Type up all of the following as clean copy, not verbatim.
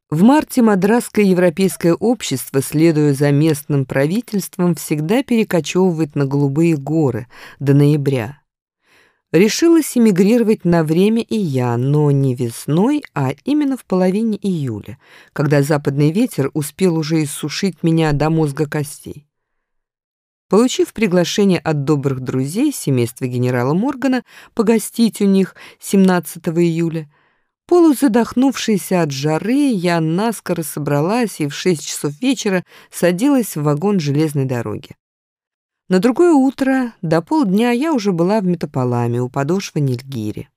В марте мадрасское европейское общество, следуя за местным правительством, всегда перекочевывает на Голубые горы до ноября. Решилась эмигрировать на время и я, но не весной, а именно в половине июля, когда западный ветер успел уже иссушить меня до мозга костей. Получив приглашение от добрых друзей семейства генерала Моргана погостить у них 17 июля, полузадохнувшаяся от жары, я наскоро собралась и в 6 часов вечера садилась в вагон железной дороги. На другое утро, до полдня, я уже была в Метополаме у подошвы Нильгири.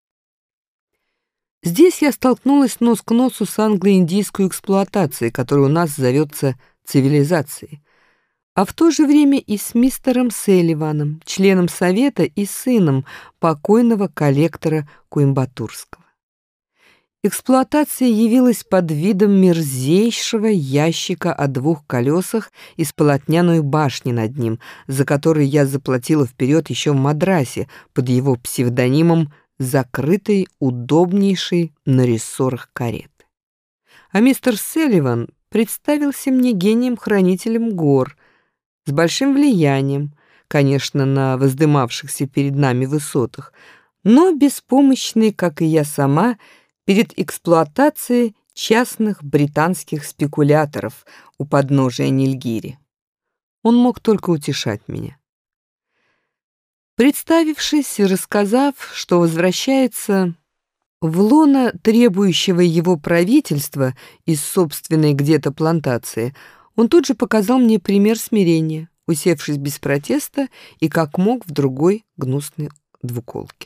Здесь я столкнулась нос к носу с англо-индийской эксплуатацией, которая у нас зовется цивилизацией, а в то же время и с мистером Селливаном, членом совета и сыном покойного коллектора Коимбатурского. Эксплуатация явилась под видом мерзейшего ящика о 2 колесах и с полотняной башней над ним, за который я заплатила вперед еще в Мадрасе под его псевдонимом закрытой, удобнейшей на рессорах кареты. А мистер Селливан представился мне гением-хранителем гор, с большим влиянием, конечно, на воздымавшихся перед нами высотах, но беспомощный, как и я сама, перед эксплуатацией частных британских спекуляторов у подножия Нильгири. Он мог только утешать меня. Представившись и рассказав, что возвращается в лоно требующего его правительства из собственной где-то плантации, он тут же показал мне пример смирения, усевшись без протеста и как мог в другой гнусной двуколке.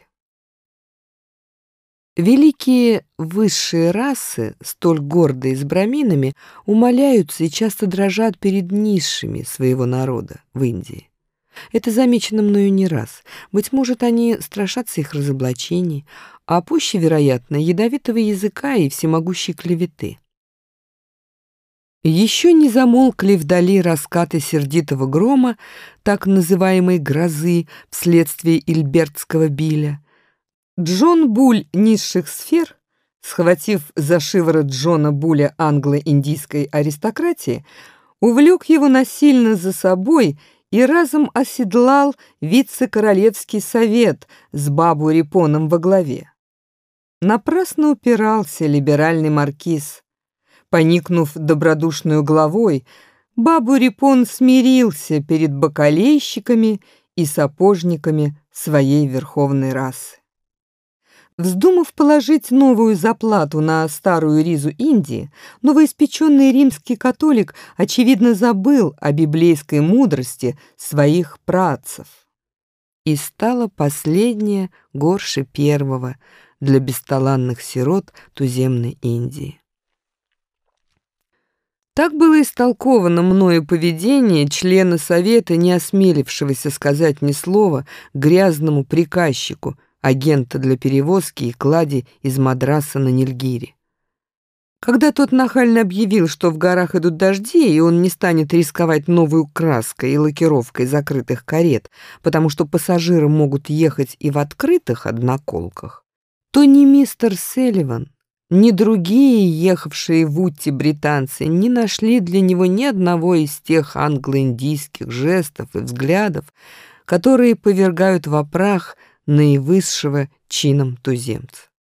Великие высшие расы, столь гордые с браминами, умаляются и часто дрожат перед низшими своего народа в Индии. Это замечено мною не раз. Быть может, они страшатся их разоблачений, а пуще, вероятно, ядовитого языка и всемогущей клеветы. Еще не замолкли вдали раскаты сердитого грома, так называемой грозы вследствие Ильбертского биля. Джон Буль низших сфер, схватив за шиворот Джона Буля англо-индийской аристократии, увлек его насильно за собой и разом оседлал вице-королевский совет с бабу Рипоном во главе. Напрасно упирался либеральный маркиз. Поникнув добродушную головой, бабу Рипон смирился перед бакалейщиками и сапожниками своей верховной расы. Вздумав положить новую заплату на старую ризу Индии, новоиспеченный римский католик, очевидно, забыл о библейской мудрости своих праотцев. И стало последнее горше первого для бесталанных сирот туземной Индии. Так было истолковано мною поведение члена совета, не осмелившегося сказать ни слова грязному приказчику, агента для перевозки и клади из Мадраса на Нильгири. Когда тот нахально объявил, что в горах идут дожди, и он не станет рисковать новой краской и лакировкой закрытых карет, потому что пассажиры могут ехать и в открытых одноколках, то ни мистер Селливан, ни другие, ехавшие в Утти британцы, не нашли для него ни одного из тех англо-индийских жестов и взглядов, которые повергают во прах наивысшего чином туземца.